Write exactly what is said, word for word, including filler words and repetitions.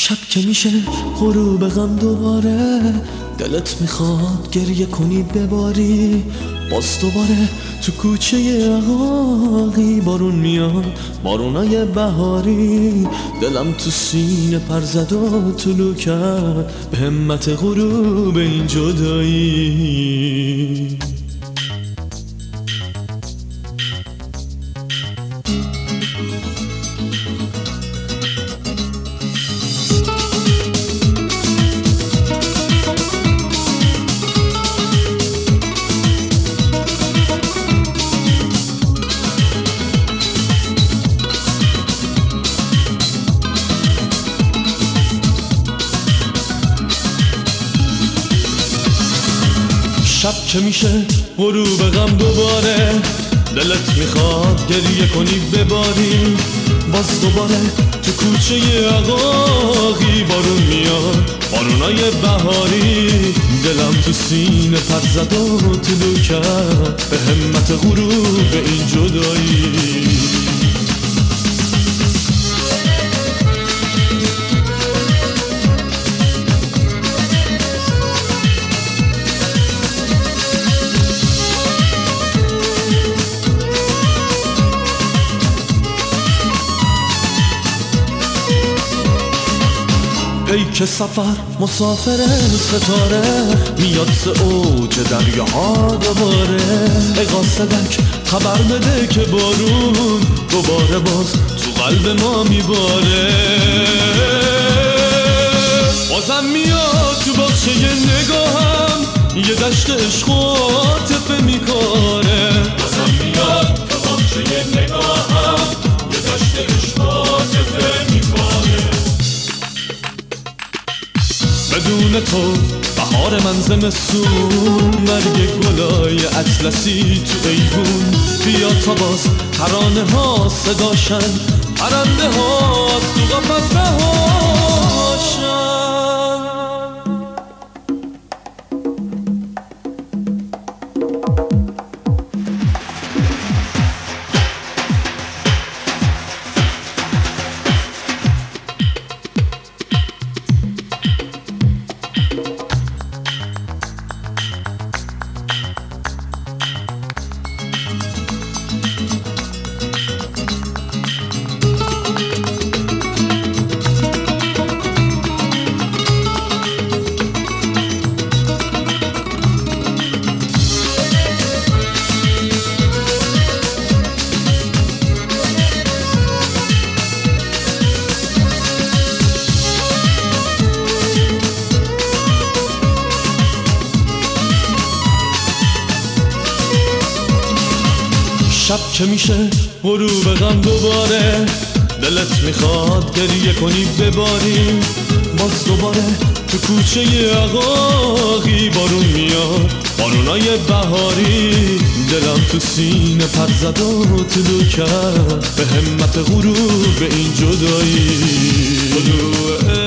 شب که میشه غروب غم دوباره، دلت میخواد گریه کنی بباری. باز دوباره تو کوچه عقاقی بارون میاد، بارونای بهاری. دلم تو سینه پر زد و طلو کرد به همت غروب این جدایی. شب که میشه غروب غم دوباره، دلت میخواد گریه کنی بباری. باز دوباره تو کوچه عقاقی بارون میاد، بارونای بهاری. دلم تو سینه پر زد و طلو کرد به همت غروب این جدایی. ای که سفر مسافر ستاره، میاد ز اوج دریاها دوباره. ای قاصدک خبر بده که بارون دوباره باز تو قلب ما میباره. بازم میاد تو باغچه نگاهم، یه دشت عشق و عاطفه میکاره. بازم میاد تو باغچه نگاهم، یه دشت عشق و عاطفه میکاره. بدون تو بهار من زمستون، مرگ گلای اطلسی تو ایوون. بیا تا باز ترانه ها صداشن، پرنده ها از تو قفس رهاشن. شب که میشه غروب غم دوباره، دلت میخواد گریه کنی بباری. باز دوباره تو کوچه عقاقی بارون میاد، بارونای بهاری. دلم تو سینه پر زد و طلو کرد به همت غروب این جدایی.